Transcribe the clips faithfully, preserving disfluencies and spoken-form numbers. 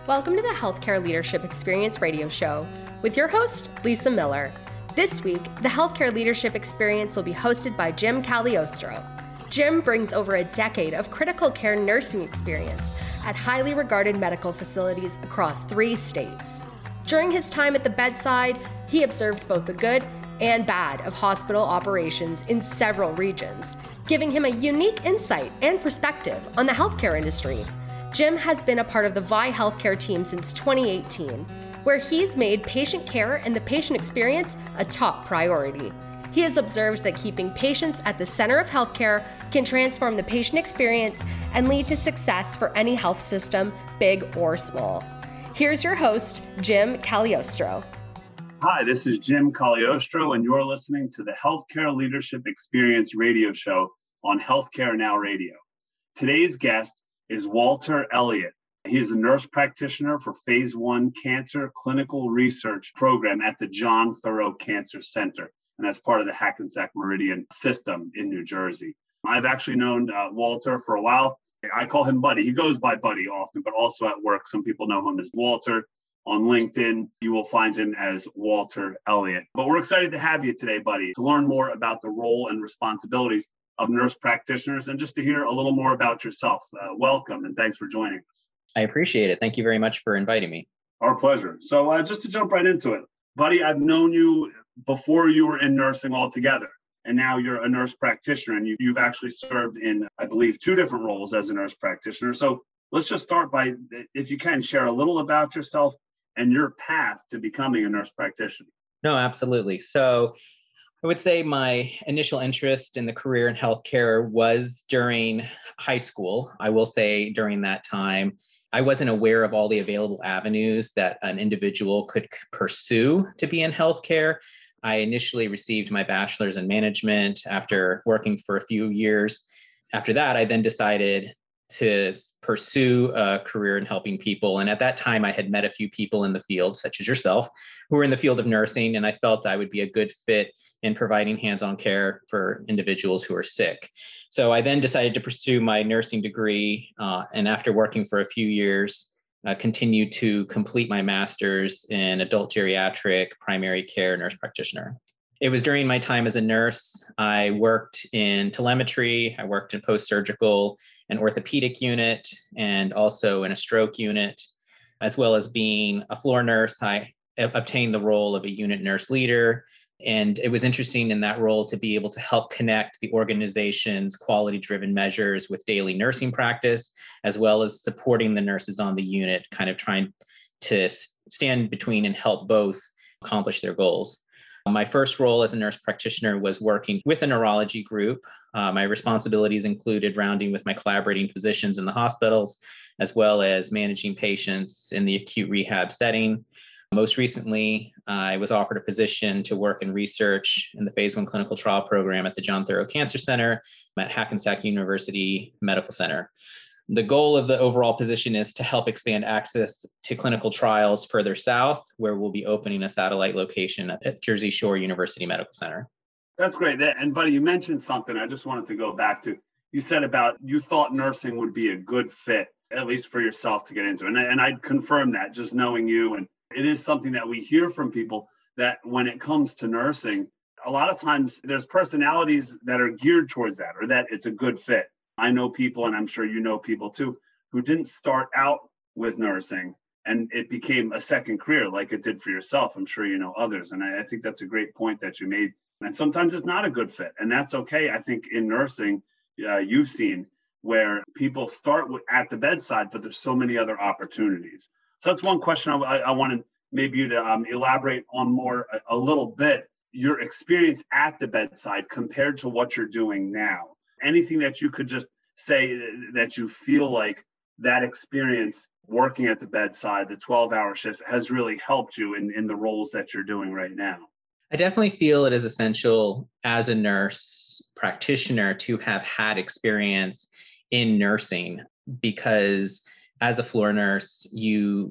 Welcome to the Healthcare Leadership Experience radio show with your host, Lisa Miller. This week, the Healthcare Leadership Experience will be hosted by Jim Cagliostro. Jim brings over a decade of critical care nursing experience at highly regarded medical facilities across three states. During his time at the bedside, he observed both the good and bad of hospital operations in several regions, giving him a unique insight and perspective on the healthcare industry. Jim has been a part of the V I Healthcare team since twenty eighteen, where he's made patient care and the patient experience a top priority. He has observed that keeping patients at the center of healthcare can transform the patient experience and lead to success for any health system, big or small. Here's your host, Jim Cagliostro. Hi, this is Jim Cagliostro, and you're listening to the Healthcare Leadership Experience radio show on Healthcare Now Radio. Today's guest is Walter Elliott. He's a nurse practitioner for Phase One Cancer Clinical Research Program at the John Thurow Cancer Center, and that's part of the Hackensack Meridian system in New Jersey. I've actually known uh, Walter for a while. I call him Buddy. He goes by Buddy often, but also at work, some people know him as Walter. On LinkedIn, you will find him as Walter Elliott. But we're excited to have you today, Buddy, to learn more about the role and responsibilities of nurse practitioners and just to hear a little more about yourself. Uh, welcome, and thanks for joining us. I appreciate it. Thank you very much for inviting me. Our pleasure. So uh, just to jump right into it, Buddy, I've known you before you were in nursing altogether, and now you're a nurse practitioner, and you, you've actually served in, I believe, two different roles as a nurse practitioner. So let's just start by, if you can, share a little about yourself and your path to becoming a nurse practitioner. No, absolutely. So I would say my initial interest in the career in healthcare was during high school. I will say during that time, I wasn't aware of all the available avenues that an individual could pursue to be in healthcare. I initially received my bachelor's in management after working for a few years. After that, I then decided to pursue a career in helping people. And at that time, I had met a few people in the field, such as yourself, who were in the field of nursing. And I felt I would be a good fit in providing hands-on care for individuals who are sick. So I then decided to pursue my nursing degree. Uh, and after working for a few years, uh, continued to complete my master's in adult geriatric primary care nurse practitioner. It was during my time as a nurse, I worked in telemetry, I worked in post-surgical and orthopedic unit, and also in a stroke unit, as well as being a floor nurse. I obtained the role of a unit nurse leader. And it was interesting in that role to be able to help connect the organization's quality-driven measures with daily nursing practice, as well as supporting the nurses on the unit, kind of trying to stand between and help both accomplish their goals. My first role as a nurse practitioner was working with a neurology group. Uh, my responsibilities included rounding with my collaborating physicians in the hospitals, as well as managing patients in the acute rehab setting. Most recently, I was offered a position to work in research in the Phase One clinical trial program at the John Thurow Cancer Center at Hackensack University Medical Center. The goal of the overall position is to help expand access to clinical trials further south, where we'll be opening a satellite location at Jersey Shore University Medical Center. That's great. And Buddy, you mentioned something I just wanted to go back to. You said about you thought nursing would be a good fit, at least for yourself to get into. And, and I'd confirm that just knowing you. And it is something that we hear from people that when it comes to nursing, a lot of times there's personalities that are geared towards that or that it's a good fit. I know people, and I'm sure you know people too, who didn't start out with nursing and it became a second career like it did for yourself. I'm sure you know others. And I, I think that's a great point that you made. And sometimes it's not a good fit. And that's okay. I think in nursing, uh, you've seen where people start with, at the bedside, but there's so many other opportunities. So that's one question I, I, I wanted maybe you to um, elaborate on more a, a little bit, your experience at the bedside compared to what you're doing now. Anything that you could just say that you feel like that experience working at the bedside, the twelve hour shifts has really helped you in, in the roles that you're doing right now? I definitely feel it is essential as a nurse practitioner to have had experience in nursing, because as a floor nurse, you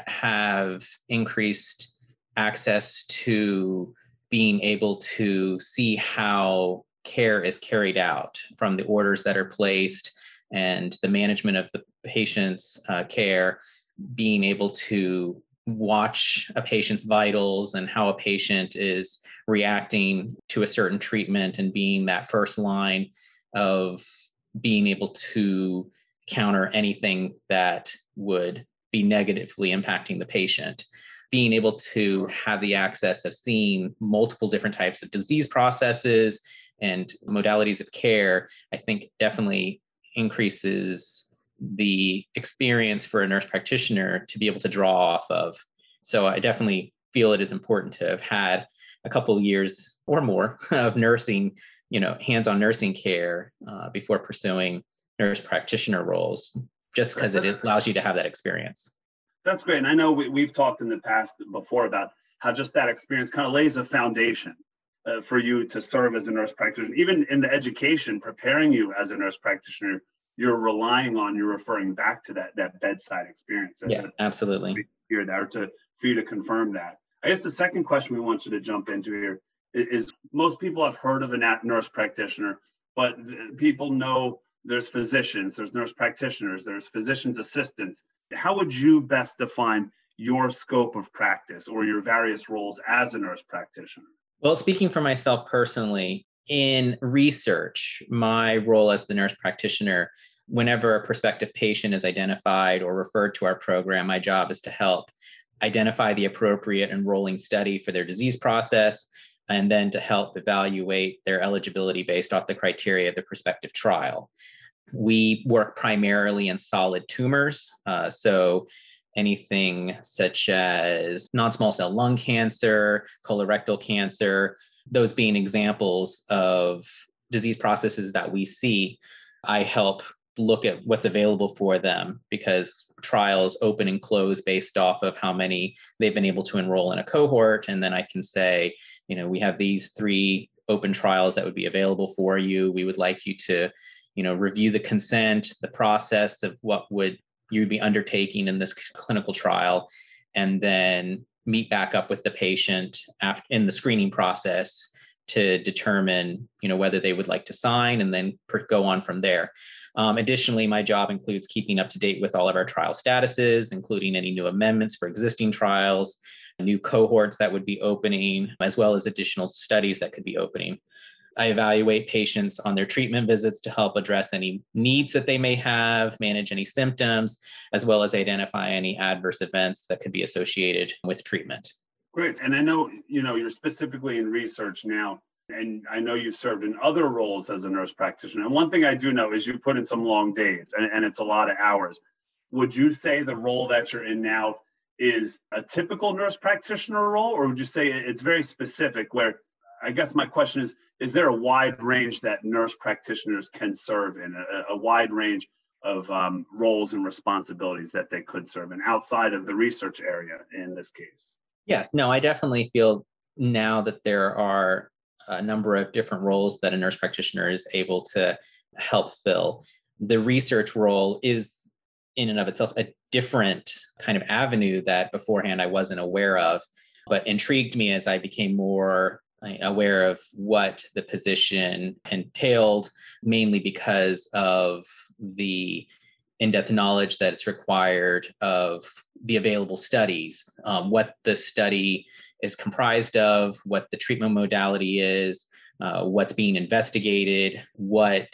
have increased access to being able to see how care is carried out, from the orders that are placed and the management of the patient's uh, care, being able to watch a patient's vitals and how a patient is reacting to a certain treatment and being that first line of being able to counter anything that would be negatively impacting the patient. Being able to have the access of seeing multiple different types of disease processes and modalities of care, I think definitely increases the experience for a nurse practitioner to be able to draw off of. So I definitely feel it is important to have had a couple of years or more of nursing, you know, hands-on nursing care uh, before pursuing nurse practitioner roles, just because it allows you to have that experience. That's great. And I know we, we've talked in the past before about how just that experience kind of lays a foundation uh, for you to serve as a nurse practitioner. Even in the education, preparing you as a nurse practitioner, you're relying on, you're referring back to that that bedside experience. Yeah, absolutely. Here, there to for you to confirm that. I guess the second question we want you to jump into here is, is most people have heard of a nurse practitioner, but people know there's physicians, there's nurse practitioners, there's physician's assistants. How would you best define your scope of practice or your various roles as a nurse practitioner? Well, speaking for myself personally, in research, my role as the nurse practitioner, whenever a prospective patient is identified or referred to our program, my job is to help identify the appropriate enrolling study for their disease process, and then to help evaluate their eligibility based off the criteria of the prospective trial. We work primarily in solid tumors, uh, so anything such as non-small cell lung cancer, colorectal cancer, those being examples of disease processes that we see. I help look at what's available for them because trials open and close based off of how many they've been able to enroll in a cohort. And then I can say, you know, we have these three open trials that would be available for you. We would like you to, you know, review the consent, the process of what would you be undertaking in this clinical trial, and then meet back up with the patient after in the screening process to determine, you know, whether they would like to sign and then per- go on from there. Um, additionally, my job includes keeping up to date with all of our trial statuses, including any new amendments for existing trials, new cohorts that would be opening, as well as additional studies that could be opening. I evaluate patients on their treatment visits to help address any needs that they may have, manage any symptoms, as well as identify any adverse events that could be associated with treatment. Great. And I know, you know, you're specifically in research now, and I know you've served in other roles as a nurse practitioner. And one thing I do know is you put in some long days, and, and it's a lot of hours. Would you say the role that you're in now is a typical nurse practitioner role, or would you say it's very specific where, I guess my question is, is there a wide range that nurse practitioners can serve in, a, a wide range of um, roles and responsibilities that they could serve in outside of the research area in this case? Yes, no, I definitely feel now that there are a number of different roles that a nurse practitioner is able to help fill. The research role is in and of itself a different kind of avenue that beforehand I wasn't aware of, but intrigued me as I became more aware of what the position entailed, mainly because of the in-depth knowledge that's required of the available studies, um, what the study is comprised of, what the treatment modality is, uh, what's being investigated, what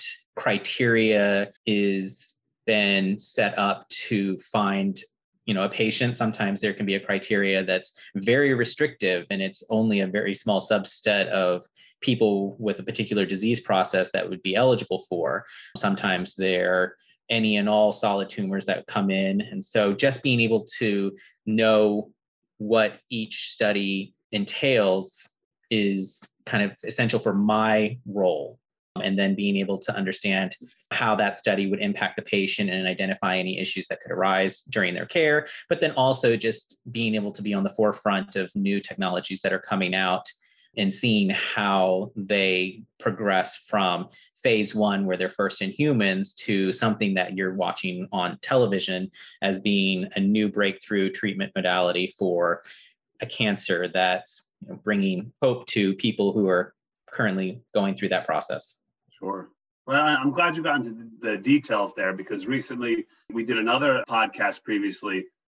criteria is then set up to find you know, a patient. Sometimes there can be a criteria that's very restrictive and it's only a very small subset of people with a particular disease process that would be eligible for. Sometimes they're any and all solid tumors that come in. And so just being able to know what each study entails is kind of essential for my role. And then being able to understand how that study would impact the patient and identify any issues that could arise during their care, but then also just being able to be on the forefront of new technologies that are coming out and seeing how they progress from phase one, where they're first in humans, to something that you're watching on television as being a new breakthrough treatment modality for a cancer that's you know, bringing hope to people who are currently going through that process. Sure. Well, I'm glad you got into the details there, because recently we did another podcast previously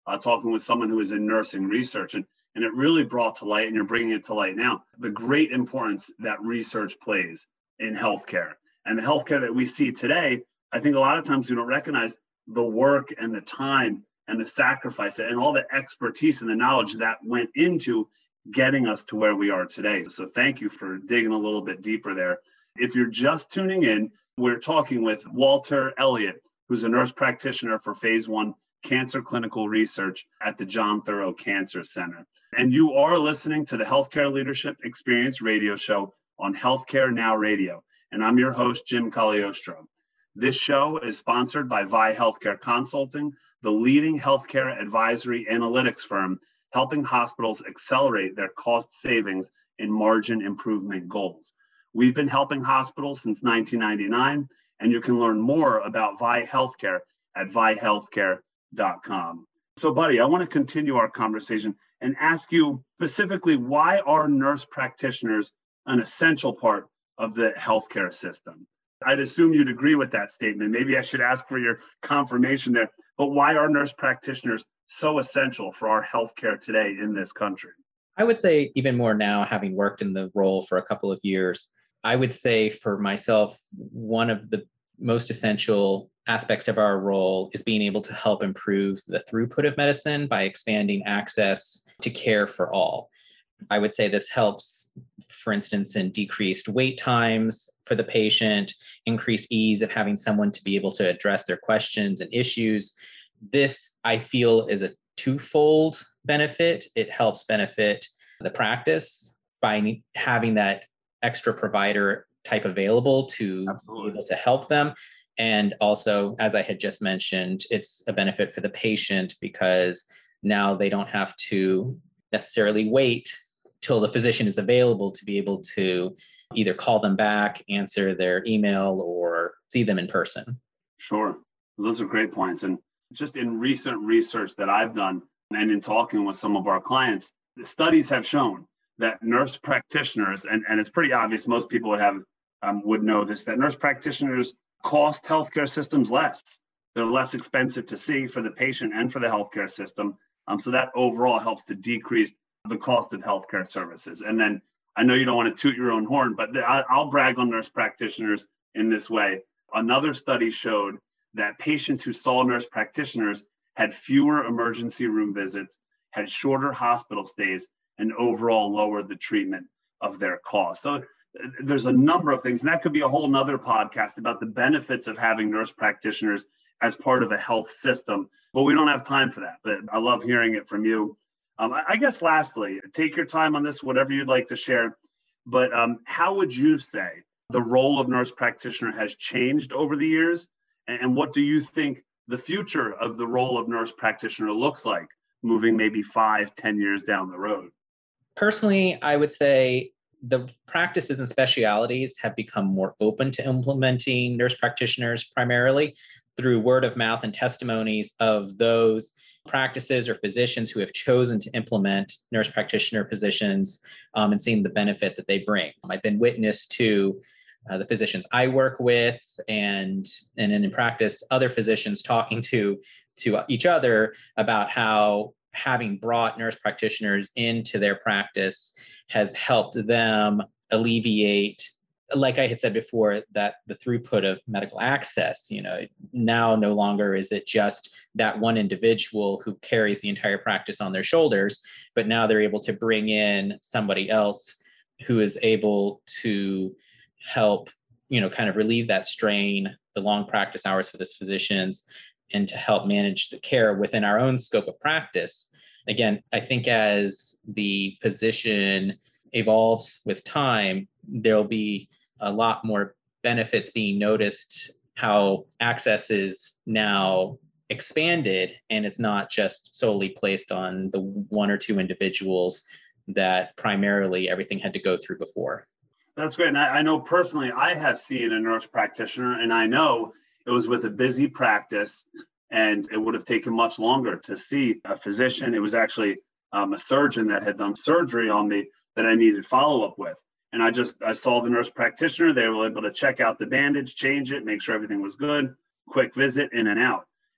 uh, talking with someone who is in nursing research. And, and it really brought to light, and you're bringing it to light now, the great importance that research plays in healthcare. And the healthcare that we see today, I think a lot of times we don't recognize the work and the time and the sacrifice and all the expertise and the knowledge that went into getting us to where we are today. So thank you for digging a little bit deeper there. If you're just tuning in, we're talking with Walter Elliott, who's a nurse practitioner for phase one cancer clinical research at the John Thoreau Cancer Center. And you are listening to the Healthcare Leadership Experience radio show on Healthcare Now Radio. And I'm your host, Jim Cagliostro. This show is sponsored by V I Healthcare Consulting, the leading healthcare advisory analytics firm, helping hospitals accelerate their cost savings and margin improvement goals. We've been helping hospitals since nineteen ninety-nine, and you can learn more about V I Healthcare at vi healthcare dot com. So, buddy, I want to continue our conversation and ask you specifically, why are nurse practitioners an essential part of the healthcare system? I'd assume you'd agree with that statement. Maybe I should ask for your confirmation there. But why are nurse practitioners so essential for our healthcare today in this country? I would say even more now, having worked in the role for a couple of years, I would say for myself, one of the most essential aspects of our role is being able to help improve the throughput of medicine by expanding access to care for all. I would say this helps, for instance, in decreased wait times for the patient, increased ease of having someone to be able to address their questions and issues. This, I feel, is a twofold benefit. It helps benefit the practice by having that extra provider type available to Absolutely. Be able to help them. And also, as I had just mentioned, it's a benefit for the patient because now they don't have to necessarily wait till the physician is available to be able to either call them back, answer their email, or see them in person. Sure. Those are great points. And just in recent research that I've done and in talking with some of our clients, the studies have shown that nurse practitioners, and, and it's pretty obvious, most people would have um, would know this, that nurse practitioners cost healthcare systems less. They're less expensive to see for the patient and for the healthcare system. Um, so that overall helps to decrease the cost of healthcare services. And then I know you don't want to toot your own horn, but I, I'll brag on nurse practitioners in this way. Another study showed that patients who saw nurse practitioners had fewer emergency room visits, had shorter hospital stays, and overall lowered the treatment of their costs. So there's a number of things, and that could be a whole nother podcast about the benefits of having nurse practitioners as part of a health system, but we don't have time for that. But I love hearing it from you. Um, I, I guess lastly, take your time on this, whatever you'd like to share, but um, how would you say the role of nurse practitioner has changed over the years? And, and what do you think the future of the role of nurse practitioner looks like moving maybe five, ten years down the road? Personally, I would say the practices and specialities have become more open to implementing nurse practitioners primarily through word of mouth and testimonies of those practices or physicians who have chosen to implement nurse practitioner positions um, and seeing the benefit that they bring. I've been witness to uh, the physicians I work with and, and in practice, other physicians talking to, to each other about how having brought nurse practitioners into their practice has helped them alleviate, like I had said before, that the throughput of medical access. You know, now no longer is it just that one individual who carries the entire practice on their shoulders, but now they're able to bring in somebody else who is able to help, you know, kind of relieve that strain, the long practice hours for these physicians, and to help manage the care within our own scope of practice. Again, I think as the position evolves with time, there'll be a lot more benefits being noticed, how access is now expanded and it's not just solely placed on the one or two individuals that primarily everything had to go through before. That's great. And I, I know personally, I have seen a nurse practitioner, and I know it was with a busy practice and it would have taken much longer to see a physician. It was actually um, a surgeon that had done surgery on me that I needed follow-up with. And I just, I saw the nurse practitioner. They were able to check out the bandage, change it, make sure everything was good, quick visit, in and out.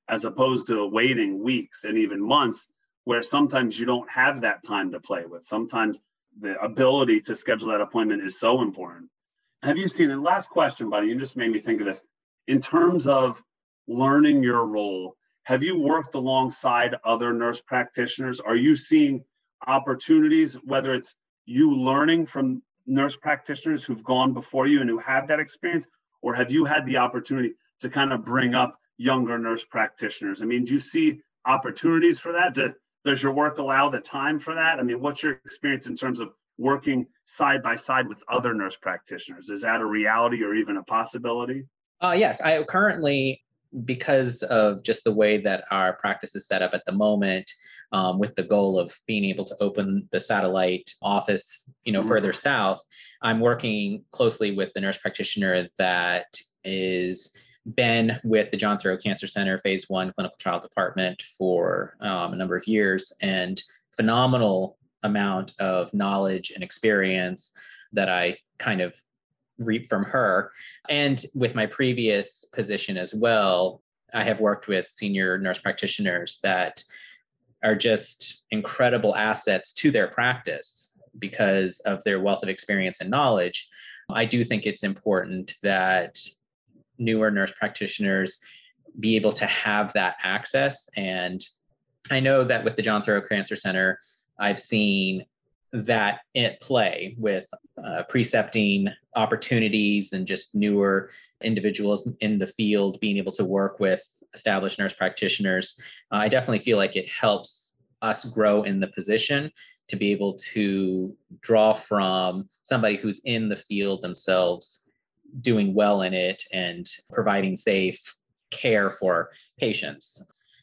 as opposed to waiting weeks and even months, where sometimes you don't have that time to play with. Sometimes the ability to schedule that appointment is so important. Have you seen, and last question, buddy, you just made me think of this, in terms of learning your role, have you worked alongside other nurse practitioners? Are you seeing opportunities, whether it's you learning from nurse practitioners who've gone before you and who have that experience, or have you had the opportunity to kind of bring up younger nurse practitioners? I mean, do you see opportunities for that? Do, does your work allow the time for that? I mean, what's your experience in terms of working side by side with other nurse practitioners? Is that a reality or even a possibility? Uh, yes, I currently, because of just the way that our practice is set up at the moment, um, with the goal of being able to open the satellite office, you know, mm-hmm. further south, I'm working closely with the nurse practitioner that is been with the John Thoreau Cancer Center Phase One Clinical Trial Department for um, a number of years, and phenomenal amount of knowledge and experience that I kind of reap from her. And with my previous position as well, I have worked with senior nurse practitioners that are just incredible assets to their practice because of their wealth of experience and knowledge. I do think it's important that newer nurse practitioners be able to have that access. And I know that with the John Thoreau Cancer Center, I've seen that at play with uh, precepting opportunities and just newer individuals in the field being able to work with established nurse practitioners. Uh, I definitely feel like it helps us grow in the position to be able to draw from somebody who's in the field themselves, doing well in it and providing safe care for patients.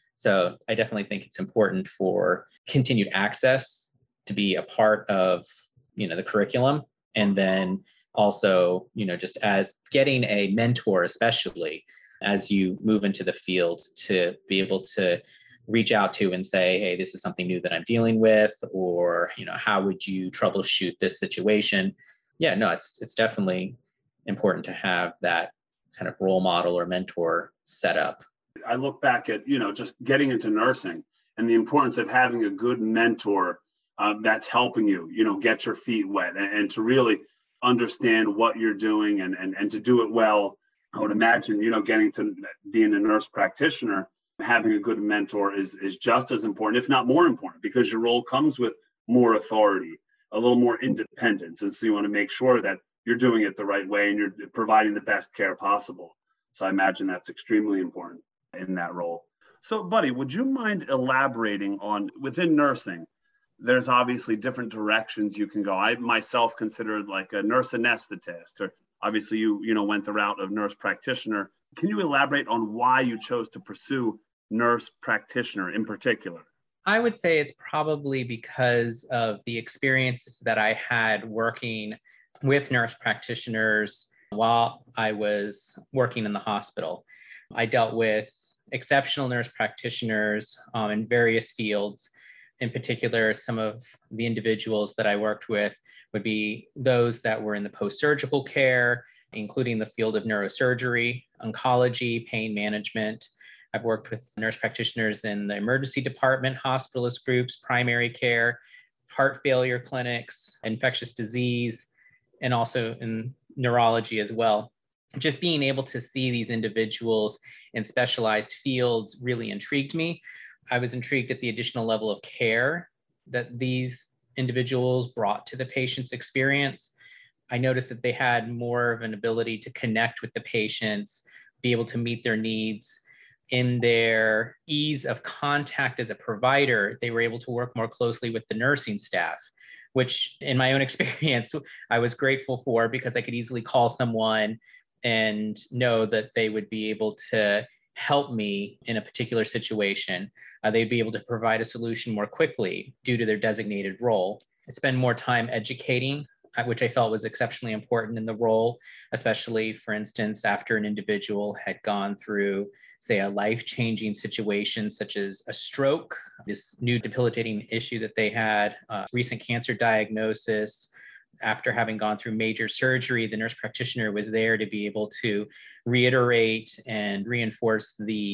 So I definitely think it's important for continued access to be a part of, you know, the curriculum. And then also, you know, just as getting a mentor, especially as you move into the field, to be able to reach out to and say, hey, this is something new that I'm dealing with, or, you know, how would you troubleshoot this situation? Yeah, no, it's it's definitely important to have that kind of role model or mentor set up. I look back at, you know, just getting into nursing and the importance of having a good mentor uh, that's helping you, you know, get your feet wet and, and to really understand what you're doing and, and, and to do it well. I would imagine, you know, getting to being a nurse practitioner, having a good mentor is, is just as important, if not more important, because your role comes with more authority, a little more independence. And so you want to make sure that you're doing it the right way and you're providing the best care possible. So I imagine that's extremely important in that role. So, buddy, would you mind elaborating on, within nursing, there's obviously different directions you can go. I myself considered like a nurse anesthetist, or obviously you, you know, went the route of nurse practitioner. Can you elaborate on why you chose to pursue nurse practitioner in particular? I would say it's probably because of the experiences that I had working with nurse practitioners while I was working in the hospital. I dealt with exceptional nurse practitioners um, in various fields. In particular, some of the individuals that I worked with would be those that were in the post-surgical care, including the field of neurosurgery, oncology, pain management. I've worked with nurse practitioners in the emergency department, hospitalist groups, primary care, heart failure clinics, infectious disease, and also in neurology as well. Just being able to see these individuals in specialized fields really intrigued me. I was intrigued at the additional level of care that these individuals brought to the patient's experience. I noticed that they had more of an ability to connect with the patients, be able to meet their needs. In their ease of contact as a provider, they were able to work more closely with the nursing staff, which in my own experience, I was grateful for, because I could easily call someone and know that they would be able to help me in a particular situation. Uh, they'd be able to provide a solution more quickly due to their designated role. I spend more time educating, which I felt was exceptionally important in the role, especially, for instance, after an individual had gone through, say, a life-changing situation such as a stroke, this new debilitating issue that they had, uh, recent cancer diagnosis. After having gone through major surgery, the nurse practitioner was there to be able to reiterate and reinforce the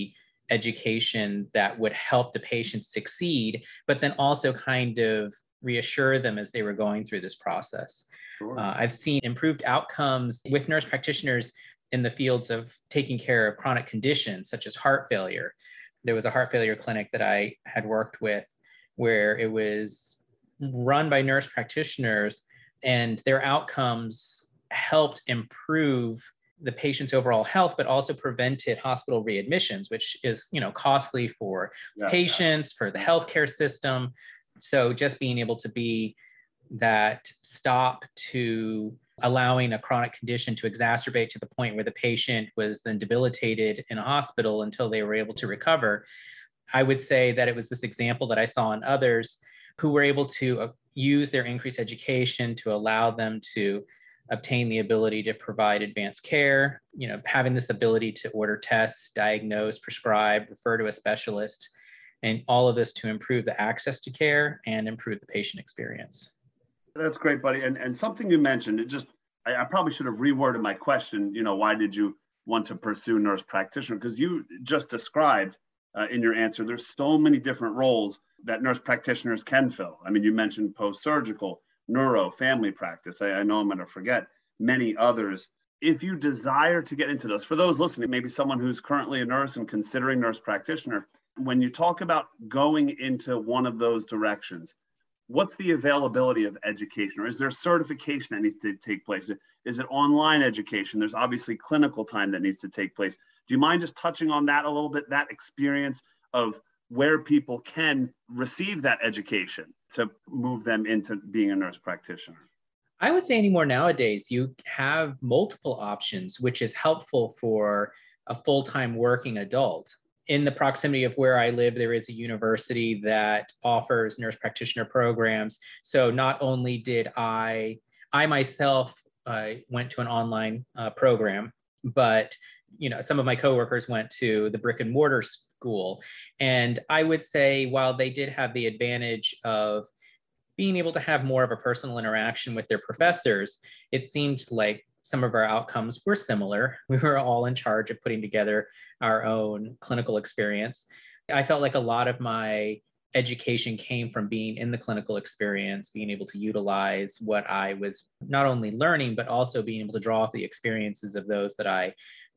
education that would help the patients succeed, but then also kind of reassure them as they were going through this process. Sure. Uh, I've seen improved outcomes with nurse practitioners in the fields of taking care of chronic conditions such as heart failure. There was a heart failure clinic that I had worked with where it was run by nurse practitioners, and their outcomes helped improve the patient's overall health, but also prevented hospital readmissions, which is, you know, costly for Yeah. patients, for the healthcare system. So just being able to be that stop to allowing a chronic condition to exacerbate to the point where the patient was then debilitated in a hospital until they were able to recover. I would say that it was this example that I saw in others who were able to uh, use their increased education to allow them to obtain the ability to provide advanced care, you know, having this ability to order tests, diagnose, prescribe, refer to a specialist, and all of this to improve the access to care and improve the patient experience. That's great, buddy. And and something you mentioned, it just, I, I probably should have reworded my question, you know, why did you want to pursue nurse practitioner? Because you just described uh, in your answer, there's so many different roles that nurse practitioners can fill. I mean, you mentioned post-surgical, neuro, family practice. I, I know I'm going to forget many others. If you desire to get into those, for those listening, maybe someone who's currently a nurse and considering nurse practitioner, when you talk about going into one of those directions, what's the availability of education? Or is there certification that needs to take place? Is it online education? There's obviously clinical time that needs to take place. Do you mind just touching on that a little bit, that experience of where people can receive that education to move them into being a nurse practitioner? I would say anymore nowadays, you have multiple options, which is helpful for a full-time working adult. In the proximity of where I live, there is a university that offers nurse practitioner programs. So not only did I, I myself uh, went to an online uh, program, but you know, some of my coworkers went to the brick and mortar school. And I would say, while they did have the advantage of being able to have more of a personal interaction with their professors, it seemed like some of our outcomes were similar. We were all in charge of putting together our own clinical experience. I felt like a lot of my education came from being in the clinical experience, being able to utilize what I was not only learning, but also being able to draw off the experiences of those that I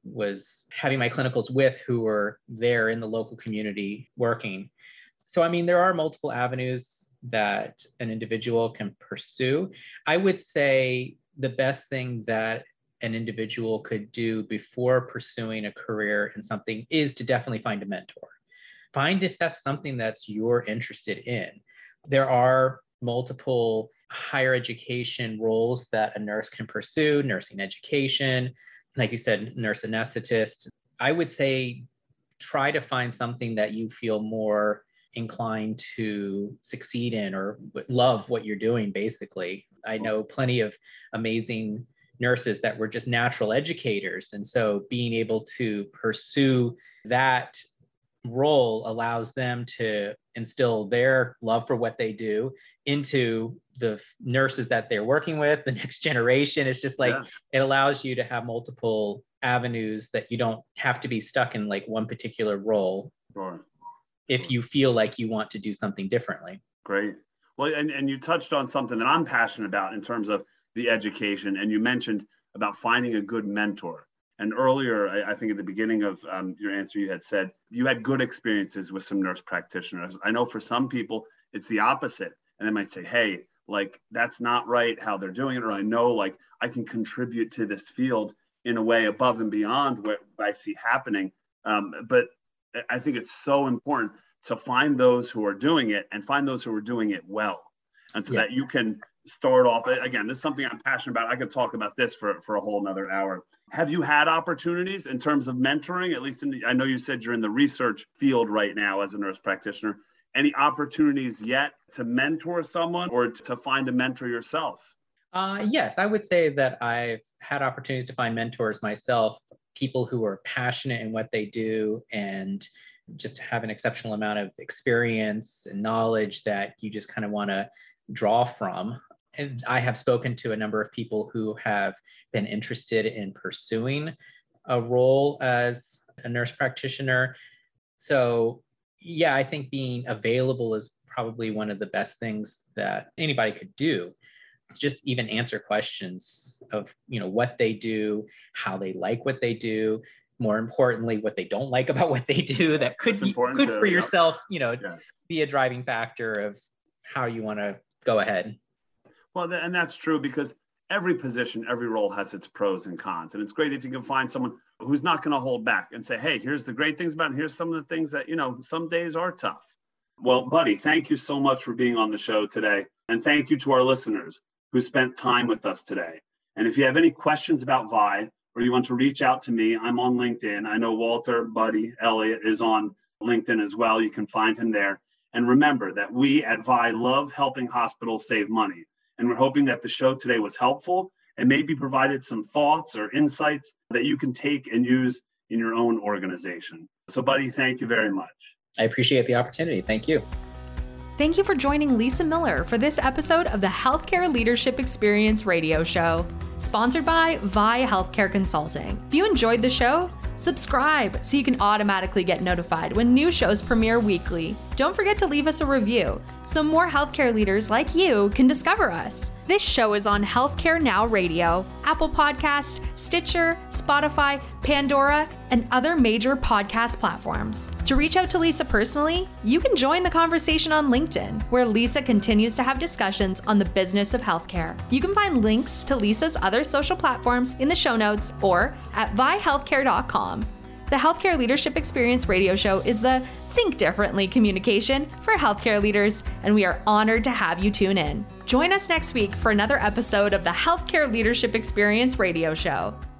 was having my clinicals with, who were there in the local community working. So, I mean, there are multiple avenues that an individual can pursue. I would say the best thing that an individual could do before pursuing a career in something is to definitely find a mentor. Find if that's something that's you're interested in. There are multiple higher education roles that a nurse can pursue, nursing education, like you said, nurse anesthetist. I would say try to find something that you feel more inclined to succeed in or love what you're doing, basically. I know plenty of amazing nurses that were just natural educators. And so being able to pursue that role allows them to instill their love for what they do into the nurses that they're working with, the next generation. It's just like, yeah. It allows you to have multiple avenues that you don't have to be stuck in like one particular role. Sure. If you feel like you want to do something differently. Great. Well, and, and you touched on something that I'm passionate about in terms of the education. And you mentioned about finding a good mentor. And earlier, I, I think at the beginning of um, your answer, you had said you had good experiences with some nurse practitioners. I know for some people, it's the opposite. And they might say, hey, like, that's not right how they're doing it. Or I know, like, I can contribute to this field in a way above and beyond what I see happening. Um, but I think it's so important to find those who are doing it and find those who are doing it well. And so yeah. that you can start off, again, this is something I'm passionate about. I could talk about this for, for a whole nother hour. Have you had opportunities in terms of mentoring, at least in the, I know you said you're in the research field right now as a nurse practitioner, any opportunities yet to mentor someone or to find a mentor yourself? Uh, yes, I would say that I've had opportunities to find mentors myself, people who are passionate in what they do and just have an exceptional amount of experience and knowledge that you just kind of want to draw from. And I have spoken to a number of people who have been interested in pursuing a role as a nurse practitioner. So yeah, I think being available is probably one of the best things that anybody could do. Just even answer questions of, you know, what they do, how they like what they do, more importantly, what they don't like about what they do. That could be could to, for yeah. yourself, you know, yeah. be a driving factor of how you want to go ahead. Well, and that's true, because every position, every role has its pros and cons. And it's great if you can find someone who's not going to hold back and say, hey, here's the great things about it. Here's some of the things that, you know, some days are tough. Well, buddy, thank you so much for being on the show today. And thank you to our listeners who spent time with us today. And if you have any questions about V I, or you want to reach out to me, I'm on LinkedIn. I know Walter, Buddy, Elliot is on LinkedIn as well. You can find him there. And remember that we at V I love helping hospitals save money. And we're hoping that the show today was helpful and maybe provided some thoughts or insights that you can take and use in your own organization. So, Buddy, thank you very much. I appreciate the opportunity. Thank you. Thank you for joining Lisa Miller for this episode of the Healthcare Leadership Experience radio show, sponsored by V I Healthcare Consulting. If you enjoyed the show, subscribe so you can automatically get notified when new shows premiere weekly. Don't forget to leave us a review so more healthcare leaders like you can discover us. This show is on Healthcare Now Radio, Apple Podcast, Stitcher, Spotify, Pandora, and other major podcast platforms. To reach out to Lisa personally, you can join the conversation on LinkedIn, where Lisa continues to have discussions on the business of healthcare. You can find links to Lisa's other social platforms in the show notes or at vi healthcare dot com. The Healthcare Leadership Experience radio show is the Think Differently communication for healthcare leaders, and we are honored to have you tune in. Join us next week for another episode of the Healthcare Leadership Experience radio show.